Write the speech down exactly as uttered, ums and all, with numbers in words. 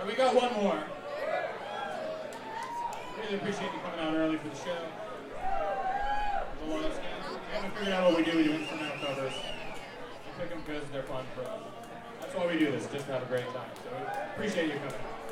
we got one more. Really appreciate you coming out early for the show. The long scan. We haven't figured out what we do. We do instrumental covers. We pick them because they're fun for us. That's why we do this, just to have a great time. So appreciate you coming.